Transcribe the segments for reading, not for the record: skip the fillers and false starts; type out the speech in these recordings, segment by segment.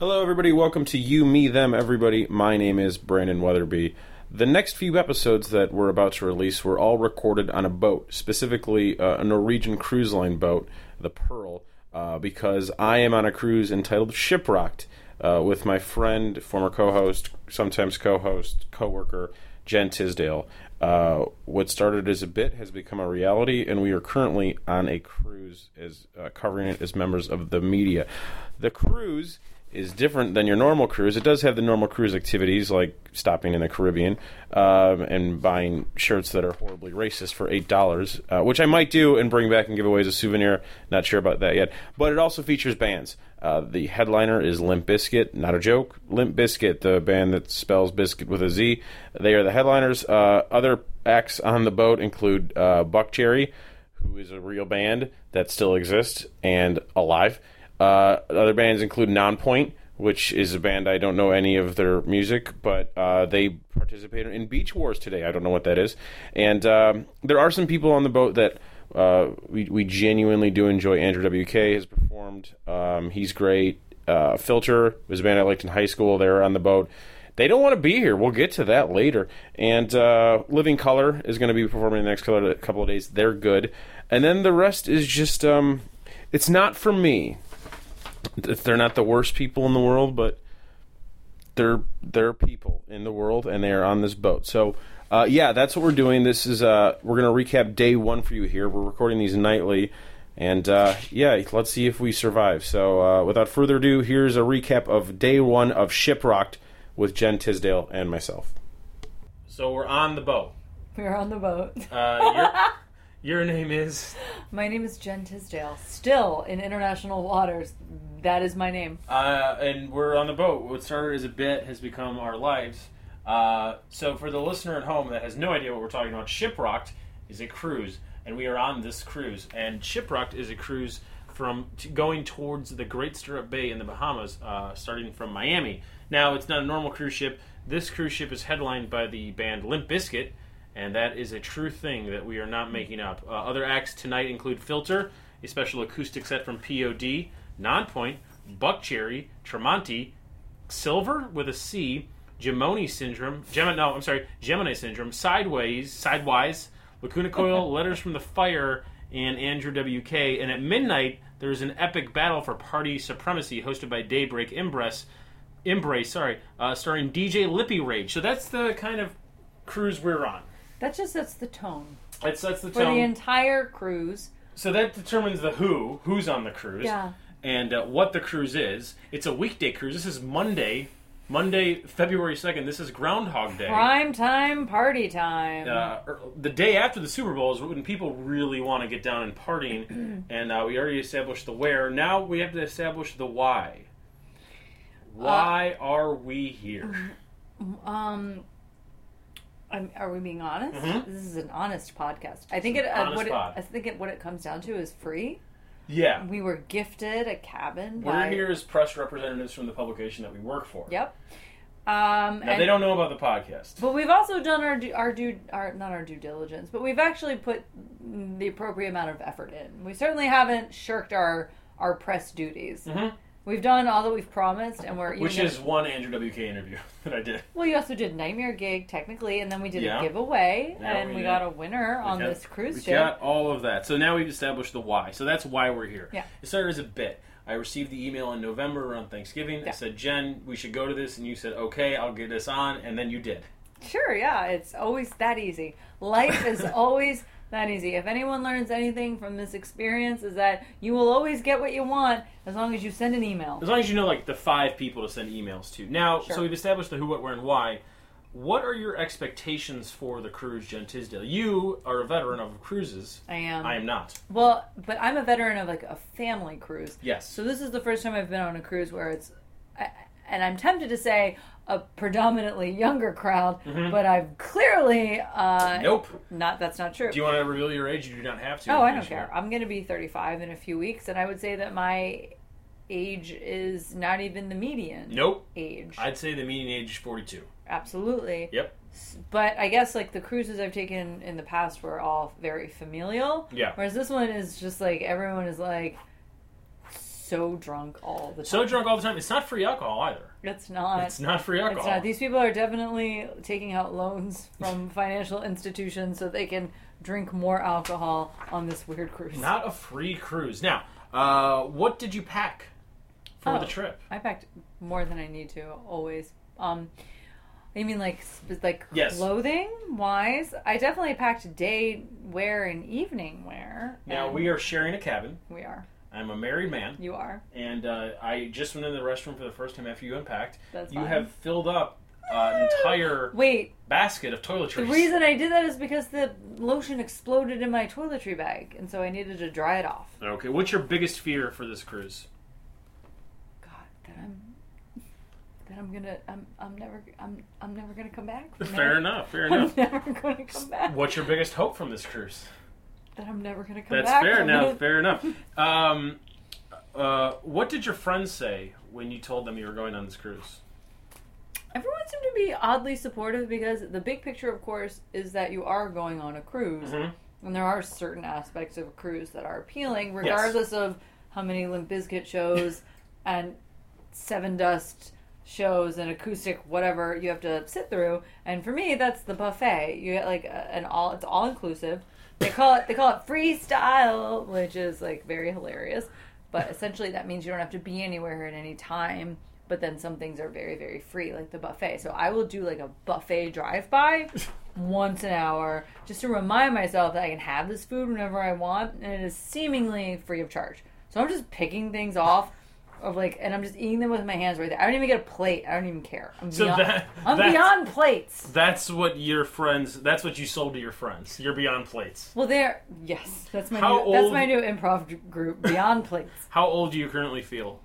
Hello, everybody. Welcome to You, Me, Them, Everybody. My name is Brandon Weatherby. The next few episodes that we're about to release were all recorded on a boat, specifically a Norwegian cruise line boat, the Pearl, because I am on a cruise entitled Shipwrecked with my friend, former co-host, sometimes co-host, co-worker, Jen Tisdale. What started as a bit has become a reality, and we are currently on a cruise as covering it as members of the media. The cruise is different than your normal cruise. It does have the normal cruise activities like stopping in the Caribbean and buying shirts that are horribly racist for $8, which I might do and bring back and give away as a souvenir. Not sure about that yet. But it also features bands. The headliner is Limp Bizkit, not a joke. Limp Bizkit, the band that spells biscuit with a Z. They are the headliners. Other acts on the boat include Buckcherry, who is a real band that still exists and alive. Other bands include Nonpoint, which is a band I don't know any of their music, but they participated in Beach Wars today. I don't know what that is. And there are some people on the boat that we genuinely do enjoy. Andrew WK has performed. He's great. Filter was a band I liked in high school. They're on the boat. They don't want to be here. We'll get to that later. And Living Color is going to be performing in the next couple of days. They're good. And then the rest is just, it's not for me. They're not the worst people in the world, but they're people in the world, and they are on this boat. So, that's what we're doing. This is we're going to recap day one for you here. We're recording these nightly, and let's see if we survive. So, without further ado, here's a recap of day one of Shipwrecked with Jen Tisdale and myself. So we're on the boat. We're on the boat. Your name is? My name is Jen Tisdale. Still in international waters. That is my name. And we're on the boat. What started as a bit has become our lives. So for the listener at home that has no idea what we're talking about, Shipwrecked is a cruise, and we are on this cruise. And Shipwrecked is a cruise going towards the Great Stirrup Bay in the Bahamas, starting from Miami. Now, it's not a normal cruise ship. This cruise ship is headlined by the band Limp Bizkit, and that is a true thing that we are not making up. Other acts tonight include Filter, a special acoustic set from POD, Nonpoint, Buckcherry, Tremonti, Silver with a C, Gemini Syndrome, Sidewise, Lacuna Coil, Letters from the Fire, and Andrew WK. And at midnight, there's an epic battle for party supremacy hosted by Daybreak Embrace, starring DJ Lippy Rage. So that's the kind of cruise we're on. That just sets the tone. It sets the tone. For the entire cruise. So that determines the who's on the cruise. Yeah. And what the cruise is. It's a weekday cruise. This is Monday, February 2nd. This is Groundhog Day. Prime time, party time. The day after the Super Bowl is when people really want to get down and partying. And we already established the where. Now we have to establish the why. Why are we here? Are we being honest? Mm-hmm. This is an honest podcast. I think what it comes down to is free. Yeah. We were gifted a cabin. We're here as press representatives from the publication that we work for. Yep. Now they don't know about the podcast. But we've also done not our due diligence, but we've actually put the appropriate amount of effort in. We certainly haven't shirked our press duties. Mm-hmm. We've done all that we've promised, and which is one Andrew WK interview that I did. Well, you also did Nightmare Gig, technically, and then we did a giveaway, and we got a winner on this cruise ship. We got all of that. So now we've established the why. So that's why we're here. Yeah. It started as a bit. I received the email in November around Thanksgiving. Yeah. I said, Jen, we should go to this, and you said, okay, I'll get us on, and then you did. Sure, yeah. It's always that easy. Life is always that easy. If anyone learns anything from this experience, is that you will always get what you want as long as you send an email. As long as you know, the 5 people to send emails to. Now, sure. So we've established the who, what, where, and why. What are your expectations for the cruise, Jen Tisdale? You are a veteran of cruises. I am. I am not. Well, but I'm a veteran of a family cruise. Yes. So this is the first time I've been on a cruise where it's, and I'm tempted to say a predominantly younger crowd, but I've clearly nope. That's not true. Do you want to reveal your age? You do not have to. Oh, I don't care. I'm going to be 35 in a few weeks, and I would say that my age is not even the median age. I'd say the median age is 42. Absolutely. Yep. But I guess the cruises I've taken in the past were all very familial. Yeah. Whereas this one is just everyone is so drunk all the time. So drunk all the time. It's not free alcohol either. It's not. It's not free alcohol. It's not. These people are definitely taking out loans from financial institutions so they can drink more alcohol on this weird cruise. Not a free cruise. Now, what did you pack for the trip? I packed more than I need to, always. You mean like Yes. clothing wise? I definitely packed day wear and evening wear. Now, we are sharing a cabin. We are. I'm a married man. You are. And I just went in the restroom for the first time after you unpacked. That's you fine. have filled up an entire basket of toiletries. The reason I did that is because the lotion exploded in my toiletry bag, and so I needed to dry it off. Okay, what's your biggest fear for this cruise? God, I'm never gonna come back. Fair enough. I'm never gonna come back. What's your biggest hope from this cruise? That I'm never gonna come That's back. fair enough. What did your friends say when you told them you were going on this cruise? Everyone seemed to be oddly supportive because the big picture, of course, is that you are going on a cruise. Mm-hmm. And there are certain aspects of a cruise that are appealing, regardless of how many Limp Bizkit shows and Seven Dust shows and acoustic whatever you have to sit through. And for me, that's the buffet. You get like it's all inclusive. They call it freestyle, which is like very hilarious. But essentially, that means you don't have to be anywhere at any time. But then some things are very, very free, like the buffet. So I will do like a buffet drive-by once an hour just to remind myself that I can have this food whenever I want, and it is seemingly free of charge. So I'm just picking things off and I'm just eating them with my hands right there. I don't even get a plate. I don't even care. I'm beyond plates. That's what you sold to your friends. You're beyond plates. Well, that's my new improv group, Beyond Plates. How old do you currently feel?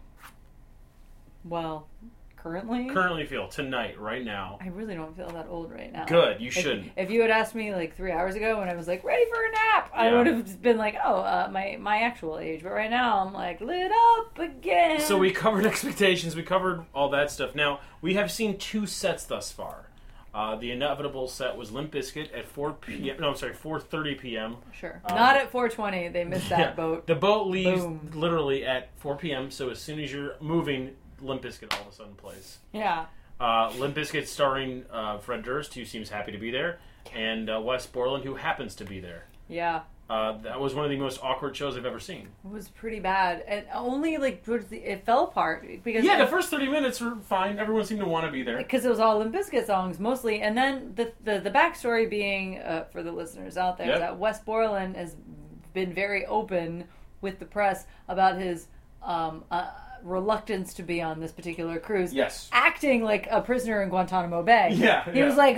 Well, currently feel tonight, right now. I really don't feel that old right now. Good, you shouldn't. If you had asked me like 3 hours ago when I was like ready for a nap, I would have been like, my actual age. But right now I'm like lit up again. So we covered expectations. We covered all that stuff. Now we have seen 2 sets thus far. The inevitable set was Limp Bizkit at 4:30 p.m. Sure. Not at 4:20. They missed that boat. The boat leaves literally at 4 p.m. So as soon as you're moving, Limp Bizkit all of a sudden plays. Yeah. Limp Bizkit starring Fred Durst, who seems happy to be there, and Wes Borland, who happens to be there. Yeah. That was one of the most awkward shows I've ever seen. It was pretty bad. And only it fell apart because the first 30 minutes were fine. Everyone seemed to want to be there because it was all Limp Bizkit songs mostly. And then the backstory being for the listeners out there that Wes Borland has been very open with the press about his reluctance to be on this particular cruise. Yes. Acting like a prisoner in Guantanamo Bay. Yeah. He was like,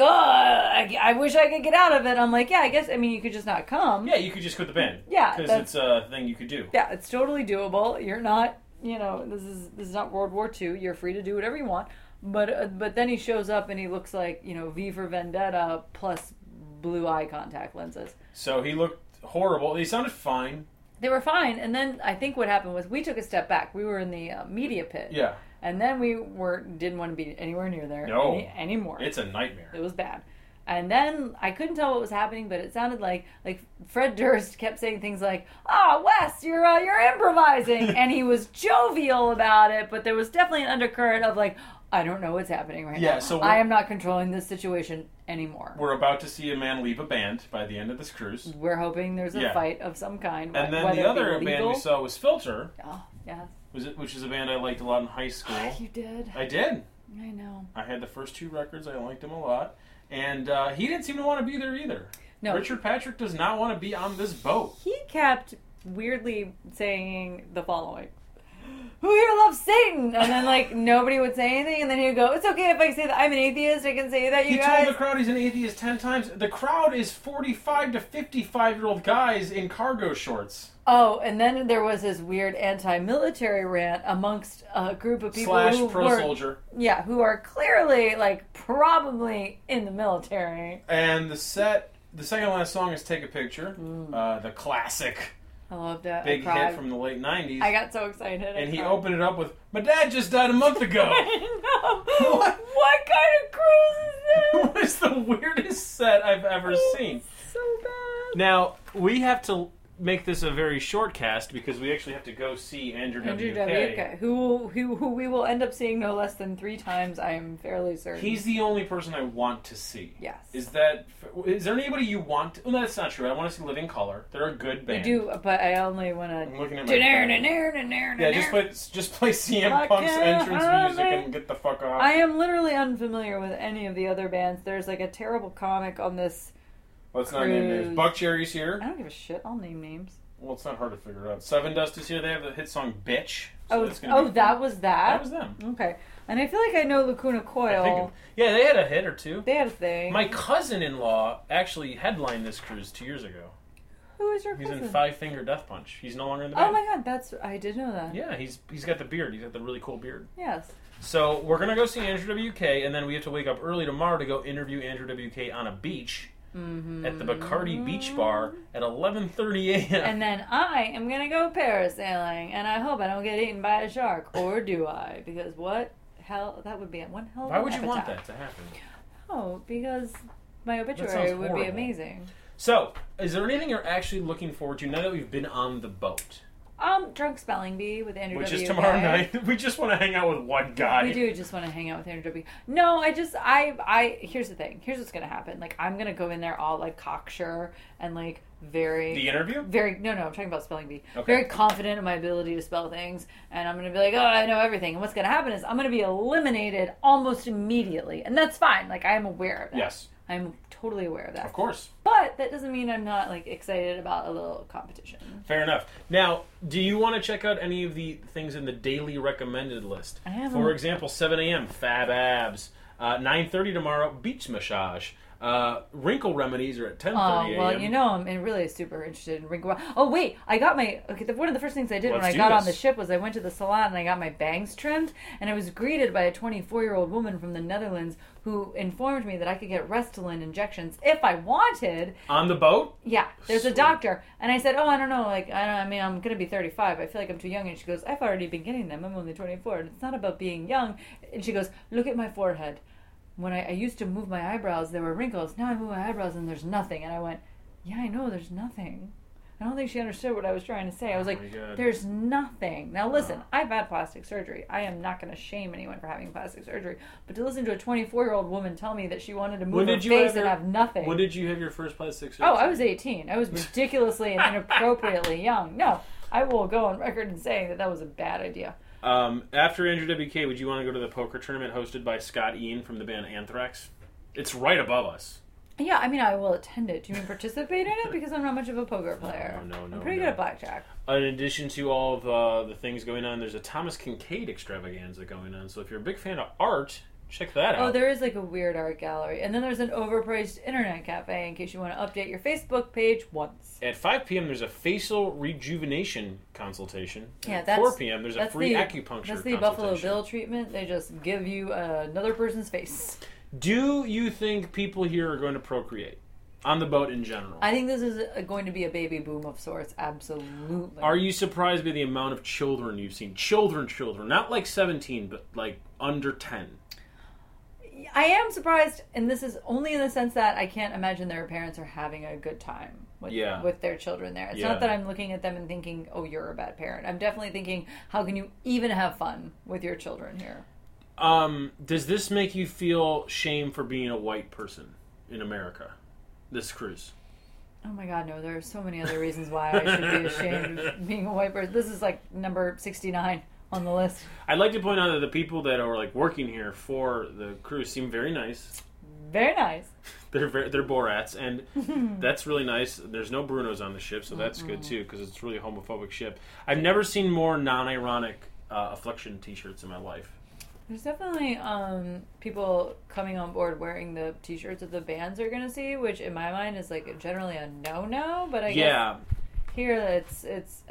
I wish I could get out of it. I'm like, yeah, I guess, you could just not come. Yeah, you could just quit the band. Yeah. Because it's a thing you could do. Yeah, it's totally doable. You're not, this is not World War II. You're free to do whatever you want. But then he shows up and he looks like, V for Vendetta plus blue eye contact lenses. So he looked horrible. He sounded fine. They were fine, and then I think what happened was we took a step back. We were in the media pit. Yeah. And then we didn't want to be anywhere near there anymore. It's a nightmare. It was bad. And then I couldn't tell what was happening, but it sounded like Fred Durst kept saying things like, Wes, you're improvising. And he was jovial about it, but there was definitely an undercurrent of I don't know what's happening right now. So I am not controlling this situation anymore. We're about to see a man leave a band by the end of this cruise. We're hoping there's a fight of some kind. And then the other band we saw was Filter. Oh, yes. Which is a band I liked a lot in high school. You did. I did. I know. I had the first 2 records. I liked them a lot. And he didn't seem to want to be there either. No. Richard Patrick does not want to be on this boat. He kept weirdly saying the following. Who here loves Satan? And then, nobody would say anything. And then he would go, it's okay if I say that I'm an atheist. I can say that, you guys. He told the crowd he's an atheist 10 times. The crowd is 45 to 55-year-old guys in cargo shorts. Oh, and then there was this weird anti-military rant amongst a group of people / pro-soldier. Yeah, who are clearly, probably in the military. And the second last song is Take a Picture. The classic. I loved it. Big hit from the late 90s. I got so excited. And he opened it up with, my dad just died a month ago. I know. What kind of cruise is this? It was the weirdest set I've ever seen. So bad. Now, we have to make this a very short cast because we actually have to go see Andrew Andrew WK. WK, who we will end up seeing no less than 3 times. I am fairly certain. He's the only person I want to see. Yes. Is there anybody you want to... Well, that's not true. I want to see Living Colour. They're a good band. We do, but I only want to... I'm looking at my phone. Yeah, just play CM Punk's entrance music and get the fuck off. I am literally unfamiliar with any of the other bands. There's like a terrible comic on this. Let's not name names. Buck Cherry's here. I don't give a shit. I'll name names. Well, it's not hard to figure out. Seven Dust is here. They have the hit song "Bitch." So that was that. That was them. Okay, and I feel like I know Lacuna Coil. Yeah, they had a hit or two. They had a thing. My cousin-in-law actually headlined this cruise 2 years ago. Who is your cousin? He's in Five Finger Death Punch. He's no longer in the band. Oh my god, I did know that. Yeah, he's got the beard. He's got the really cool beard. Yes. So we're gonna go see Andrew WK, and then we have to wake up early tomorrow to go interview Andrew WK on a beach at the Bacardi Beach Bar at 11:30 a.m. And then I am gonna go parasailing, and I hope I don't get eaten by a shark, or do I? Because what hell? That would be one hell of Why an would you want epitaph. that to happen? Oh, because my obituary sounds would be horrible. amazing. So, is there anything you're actually looking forward to now that we've been on the boat? Drunk Spelling Bee with Andrew Which WK. is tomorrow night. We just want to hang out with one guy. We do just want to hang out with Andrew WK. No, here's the thing. Here's what's gonna happen. Like, I'm gonna go in there all like cocksure and like very... The interview? No, I'm talking about Spelling Bee. Okay. Very confident in my ability to spell things, and I'm gonna be like, oh, I know everything. And what's gonna happen is I'm gonna be eliminated almost immediately, and that's fine. Like, I am aware of that. Yes. I'm totally aware of that. Of course. But that doesn't mean I'm not like excited about a little competition. Fair enough. Now, do you want to check out any of the things in the daily recommended list? I haven't. For example, 7 a.m. Fab Abs. 9:30 tomorrow, Beach Massage. Wrinkle Remedies are at 10:30 a.m. Well, you know, I'm really super interested in wrinkle. Oh, wait, I got my... Okay, one of the first things I did when I got on the ship was I went to the salon and I got my bangs trimmed, and I was greeted by a 24-year-old woman from the Netherlands who informed me that I could get Restylane injections if I wanted. On the boat? Yeah, there's Sweet. a doctor. And I said, oh, I don't know, like, I mean, I'm going to be 35. I feel like I'm too young. And she goes, I've already been getting them. I'm only 24. And it's not about being young. And she goes, look at my forehead. When I used to move my eyebrows, there were wrinkles. Now I move my eyebrows and there's nothing. And I went, yeah, I know, there's nothing. I don't think she understood what I was trying to say. I was like, there's nothing. Now listen, I've had plastic surgery. I am not going to shame anyone for having plastic surgery. But to listen to a 24-year-old woman tell me that she wanted to move her face and have nothing. When did you have your first plastic surgery? Oh, I was 18. I was ridiculously and inappropriately young. No, I will go on record in saying that was a bad idea. After Andrew WK, would you want to go to the poker tournament hosted by Scott Ian from the band Anthrax? It's right above us. Yeah, I mean, I will attend it. Do you mean participate in it? Because I'm not much of a poker player. No. I'm pretty good at blackjack. In addition to all of the things going on, there's a Thomas Kincaid extravaganza going on. So if you're a big fan of art, check that out. Oh, there is like a weird art gallery. And then there's an overpriced internet cafe in case you want to update your Facebook page once. At 5 p.m., there's a facial rejuvenation consultation. Yeah, at that's 4 p.m., there's a free acupuncture That's the consultation. Buffalo Bill treatment. They just give you another person's face. Do you think people here are going to procreate? On the boat in general. I think this is going to be a baby boom of sorts. Absolutely. Are you surprised by the amount of children you've seen? Children. Not like 17, but like under 10. I am surprised, and this is only in the sense that I can't imagine their parents are having a good time with their children there. It's not that I'm looking at them and thinking, oh, you're a bad parent. I'm definitely thinking, how can you even have fun with your children here? Does this make you feel shame for being a white person in America? This cruise? Oh my God, no. There are so many other reasons why I should be ashamed of being a white person. This is like number 69 on the list. I'd like to point out that the people that are like working here for the cruise seem very nice. Very nice. They're Borats, and that's really nice. There's no Brunos on the ship, so that's good too, because it's a really homophobic ship. I've never seen more non-ironic Affliction t-shirts in my life. There's definitely people coming on board wearing the t-shirts that the bands are going to see, which in my mind is like generally a no-no, but I guess here it's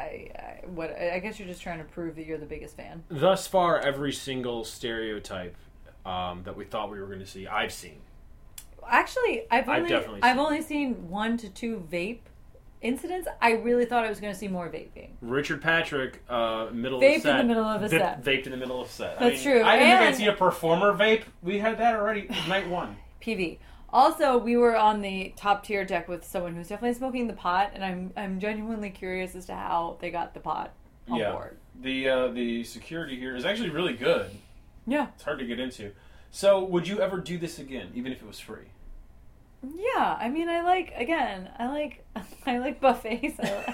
I guess you're just trying to prove that you're the biggest fan. Thus far, every single stereotype that we thought we were going to see, I've seen. Actually, I've only seen 1 to 2 vape incidents. I really thought I was going to see more vaping. Richard Patrick, vaped in the middle of a set. Vaped in the middle of a set. That's true. I didn't think I'd see a performer vape. We had that already night 1. PV. Also, we were on the top tier deck with someone who's definitely smoking the pot, and I'm genuinely curious as to how they got the pot on board. The security here is actually really good. Yeah. It's hard to get into. So, would you ever do this again, even if it was free? Yeah, I mean, I like buffets.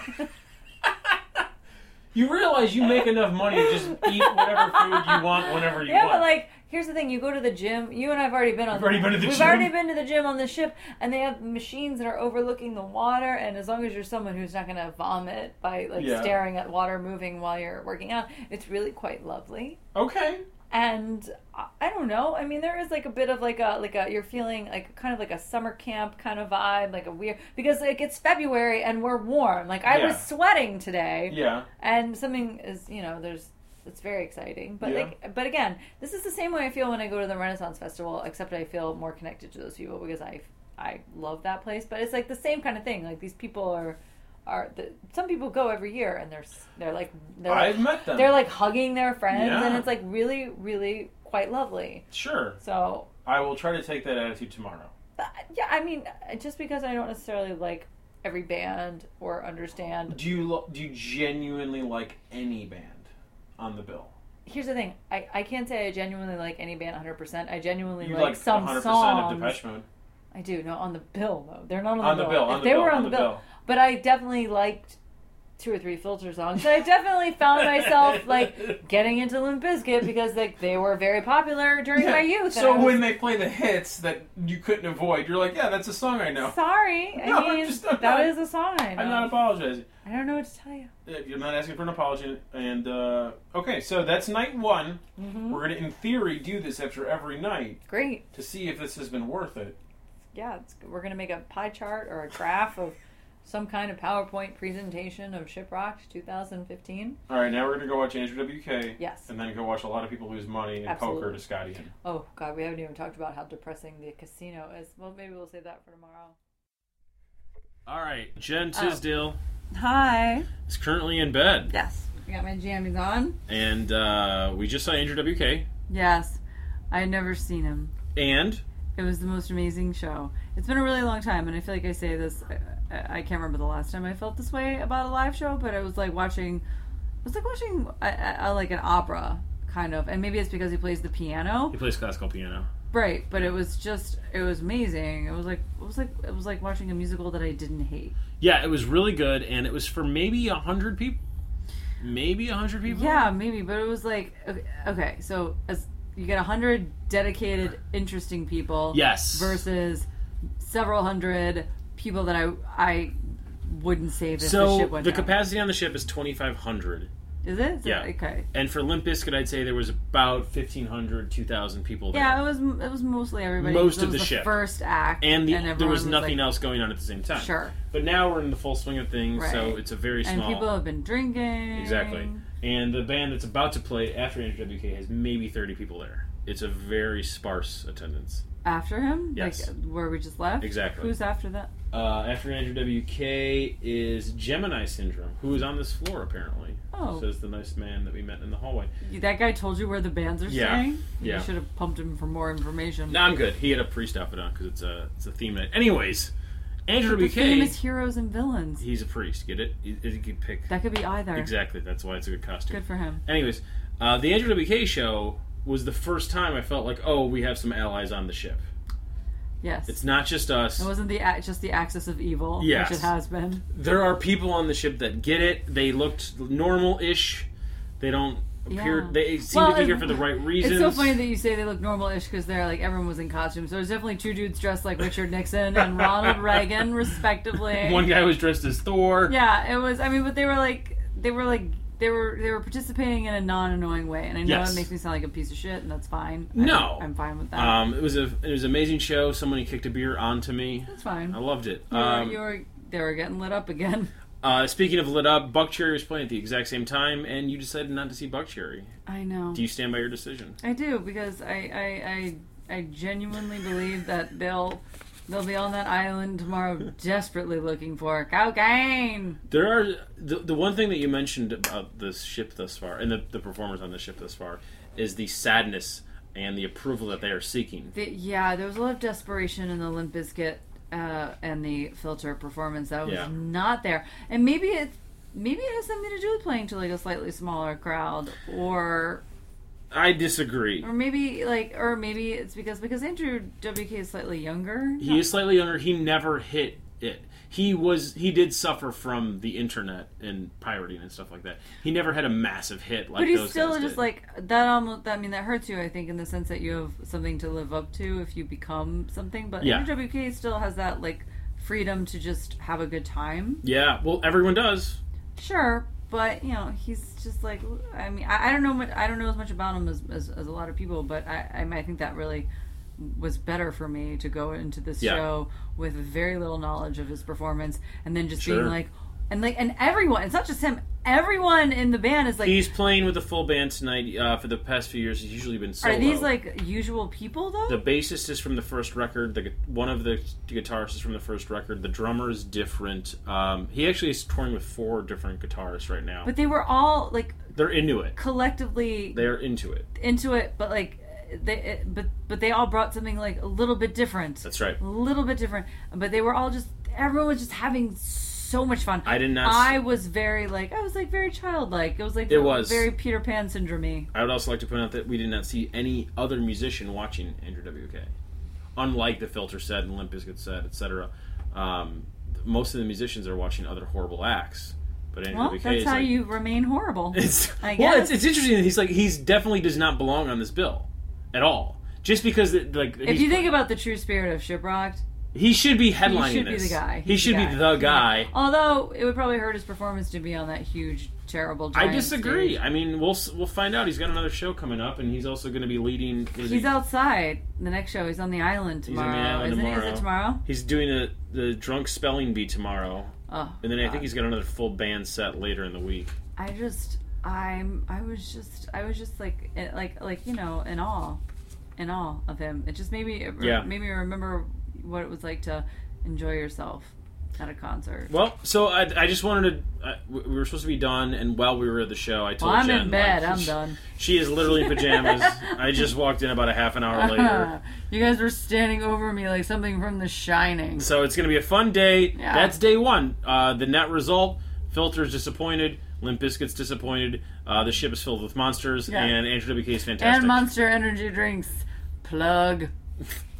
You realize you make enough money to just eat whatever food you want whenever you want. Yeah, but like, here's the thing: you go to the gym. You and I've already been on. We've already been to the gym on the ship, and they have machines that are overlooking the water. And as long as you're someone who's not going to vomit by staring at water moving while you're working out, it's really quite lovely. Okay. And I don't know. I mean, there is like a bit of like a you're feeling like kind of like a summer camp kind of vibe, like a weird, because like it's February and we're warm. Like I was sweating today. Yeah. And something is, it's very exciting. But but again, this is the same way I feel when I go to the Renaissance Festival, except I feel more connected to those people because I love that place. But it's like the same kind of thing. Like these people are some people go every year and I've met them. They're like hugging their friends and it's like really, really quite lovely. Sure. So I will try to take that attitude tomorrow. Yeah, I mean, just because I don't necessarily like every band or understand. Do you genuinely like any band on the bill? Here's the thing. I can't say I genuinely like any band 100%. I genuinely you like some 100% songs. of Depeche Mode. I do. No, on the bill though. They're not on the bill. If they were on the bill. But I definitely liked 2 or 3 Filter songs. So I definitely found myself like getting into Limp Bizkit because they were very popular during my youth. So when they play the hits that you couldn't avoid, you're like, yeah, that's a song I know. Sorry. I mean, that is a song I know. I'm not apologizing. I don't know what to tell you. You're not asking for an apology. And, okay, so that's night 1. Mm-hmm. We're going to, in theory, do this after every night. Great. To see if this has been worth it. Yeah, we're going to make a pie chart or a graph of some kind of PowerPoint presentation of Shiprock 2015. All right, now we're going to go watch Andrew WK. Yes. And then go watch a lot of people lose money in poker to Scotty. Oh, God, we haven't even talked about how depressing the casino is. Well, maybe we'll save that for tomorrow. All right, Jen Tisdale. Hi. Is currently in bed. Yes. I got my jammies on. And we just saw Andrew WK. Yes. I had never seen him. And? It was the most amazing show. It's been a really long time, and I feel like I say this, I can't remember the last time I felt this way about a live show, but it was like watching like an opera, kind of, and maybe it's because he plays the piano. He plays classical piano. Right, but it was amazing. It was like watching a musical that I didn't hate. Yeah, it was really good, and it was for maybe 100 people. Maybe 100 people? Yeah, maybe, but it was like, okay, so as you get 100 dedicated, interesting people. Yes. Versus several hundred people that I wouldn't save if the ship went down. down. Capacity on the ship is 2,500. Is it? Yeah. Okay. And for Limp Bizkit, I'd say there was about 1,500, 2,000 people there. Yeah, it was mostly everybody. Most of the ship. First act. And there was nothing else going on at the same time. Sure. But now we're in the full swing of things, so it's a very small... And people have been drinking. Exactly. And the band that's about to play after Andrew WK has maybe 30 people there. It's a very sparse attendance. After him? Yes. Like where we just left? Exactly. Who's after that? After Andrew WK is Gemini Syndrome, who is on this floor apparently. Oh. Says the nice man that we met in the hallway. That guy told you where the bands are staying? Yeah. You should have pumped him for more information. No, I'm good. He had a priest outfit on because it's a theme night. Anyways, Andrew WK... The theme is heroes and villains. He's a priest. Get it? He could pick... That could be either. Exactly. That's why it's a good costume. Good for him. Anyways, the Andrew WK show was the first time I felt like, oh, we have some allies on the ship. Yes. It's not just us. It wasn't just the axis of evil, yes. which it has been. There are people on the ship that get it. They looked normal-ish. They don't appear... Yeah. They seem to be here for the right reasons. It's so funny that you say they look normal-ish because they're like, everyone was in costume. So there's definitely 2 dudes dressed like Richard Nixon and Ronald Reagan, respectively. One guy was dressed as Thor. Yeah, it was... I mean, but they were participating in a non-annoying way, and I know it makes me sound like a piece of shit, and that's fine. No, I'm fine with that. It was an amazing show. Somebody kicked a beer onto me. That's fine. I loved it. They were getting lit up again. Speaking of lit up, Buckcherry was playing at the exact same time, and you decided not to see Buckcherry. I know. Do you stand by your decision? I do, because I genuinely believe that they'll be on that island tomorrow desperately looking for cocaine. There are... The one thing that you mentioned about this ship thus far, and the performers on the ship thus far, is the sadness and the approval that they are seeking. Yeah, there was a lot of desperation in the Limp Bizkit and the Filter performance that was not there. And maybe it has something to do with playing to like a slightly smaller crowd, or I disagree. Or maybe it's because Andrew WK is slightly younger. He is slightly younger. He never hit it. He did suffer from the internet and pirating and stuff like that. He never had a massive hit like those guys did. But he's still just like that. Almost, I mean, that hurts you, I think, in the sense that you have something to live up to if you become something. But Andrew WK still has that like freedom to just have a good time. Yeah, well, everyone does. Sure, but he's just like, I mean, I don't know as much about him as a lot of people, but I think that really was better for me to go into this show with very little knowledge of his performance, and then just being like, and everyone, it's not just him, everyone in the band is like, he's playing with a full band tonight. For the past few years, he's usually been solo. Are these like usual people though? The bassist is from the first record. One of the guitarists is from the first record. The drummer is different. He actually is touring with 4 different guitarists right now. But they were all like, they're into it collectively. They're into it, but like. But they all brought something like a little bit different. That's right. A little bit different. But they were all everyone was just having so much fun. I was very very childlike. It was very Peter Pan syndrome-y. I would also like to point out that we did not see any other musician watching Andrew WK. Unlike the Filter set and Limp Bizkit set, etc. Most of the musicians are watching other horrible acts. But Andrew WK that's how you remain horrible. I guess. Well, it's interesting that he's definitely does not belong on this bill at all. Just because if you think about the true spirit of Shiprocked, he should be headlining. He should be the guy. He should be the guy. Yeah. Although it would probably hurt his performance to be on that huge, terrible. Giant I disagree. Stage. I mean, we'll find out. He's got another show coming up, and he's also going to be leading. He's outside the next show. He's on the island tomorrow. He's on the island tomorrow. Is it tomorrow? He's doing the drunk spelling bee tomorrow. Oh, and then I think he's got another full band set later in the week. I was just like in awe of him. It just made me remember what it was like to enjoy yourself at a concert. Well, so I just wanted to. We were supposed to be done, and while we were at the show, I told I'm Jen, in bed. I'm done. She is literally in pajamas. I just walked in about a half an hour later. You guys were standing over me like something from The Shining. So it's going to be a fun day. Yeah. That's day one. The net result: Filter's disappointed. Limp Bizkit's disappointed. The ship is filled with monsters, and Andrew WK is fantastic. And Monster Energy drinks. Plug.